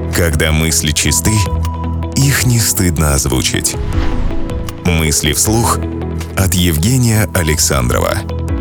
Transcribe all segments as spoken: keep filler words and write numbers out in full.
Когда мысли чисты, их не стыдно озвучить. Мысли вслух от Евгения Александрова.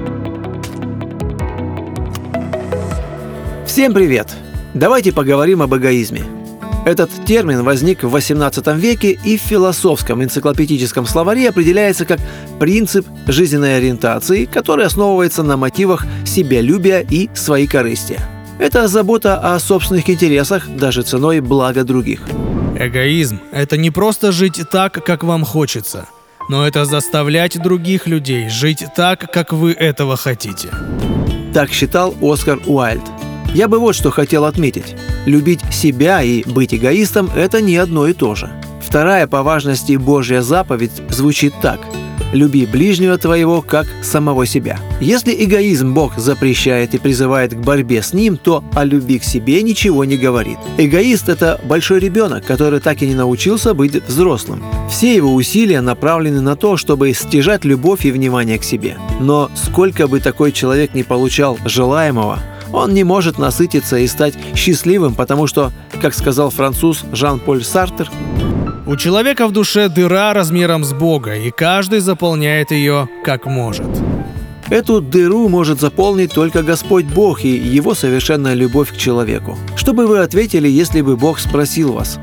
Всем привет! Давайте поговорим об эгоизме. Этот термин возник в восемнадцатом веке и в философском энциклопедическом словаре определяется как принцип жизненной ориентации, который основывается на мотивах себялюбия и своекорыстия. Это забота о собственных интересах, даже ценой блага других. Эгоизм – это не просто жить так, как вам хочется, но это заставлять других людей жить так, как вы этого хотите. Так считал Оскар Уайльд. Я бы вот что хотел отметить. Любить себя и быть эгоистом – это не одно и то же. Вторая по важности Божья заповедь звучит так: «Люби ближнего твоего, как самого себя». Если эгоизм Бог запрещает и призывает к борьбе с ним, то о любви к себе ничего не говорит. Эгоист – это большой ребенок, который так и не научился быть взрослым. Все его усилия направлены на то, чтобы стяжать любовь и внимание к себе. Но сколько бы такой человек ни получал желаемого, он не может насытиться и стать счастливым, потому что, как сказал француз Жан-Поль Сартр, у человека в душе дыра размером с Бога, и каждый заполняет ее как может. Эту дыру может заполнить только Господь Бог и Его совершенная любовь к человеку. Что бы вы ответили, если бы Бог спросил вас: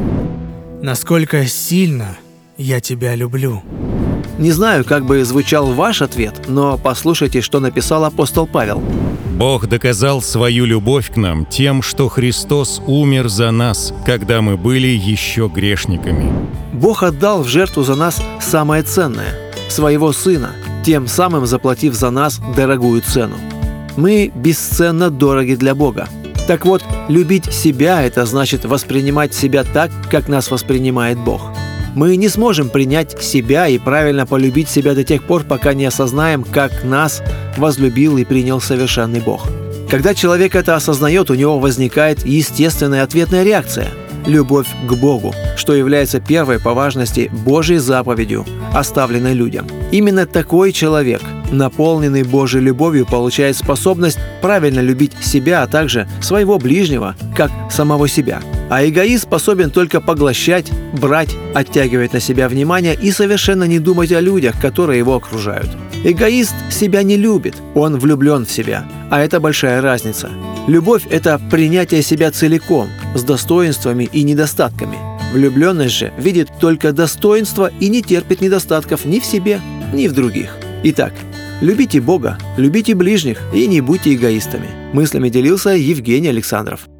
«Насколько сильно я тебя люблю?» Не знаю, как бы звучал ваш ответ, но послушайте, что написал апостол Павел. Бог доказал свою любовь к нам тем, что Христос умер за нас, когда мы были еще грешниками. Бог отдал в жертву за нас самое ценное – своего Сына, тем самым заплатив за нас дорогую цену. Мы бесценно дороги для Бога. Так вот, любить себя – это значит воспринимать себя так, как нас воспринимает Бог. Мы не сможем принять себя и правильно полюбить себя до тех пор, пока не осознаем, как нас возлюбил и принял совершенный Бог. Когда человек это осознает, у него возникает естественная ответная реакция – любовь к Богу, что является первой по важности Божьей заповедью, оставленной людям. Именно такой человек, наполненный Божьей любовью, получает способность правильно любить себя, а также своего ближнего, как самого себя. А эгоист способен только поглощать, брать, оттягивать на себя внимание и совершенно не думать о людях, которые его окружают. Эгоист себя не любит, он влюблен в себя, а это большая разница. Любовь – это принятие себя целиком, с достоинствами и недостатками. Влюбленность же видит только достоинства и не терпит недостатков ни в себе, ни в других. Итак, любите Бога, любите ближних и не будьте эгоистами. Мыслями делился Евгений Александров.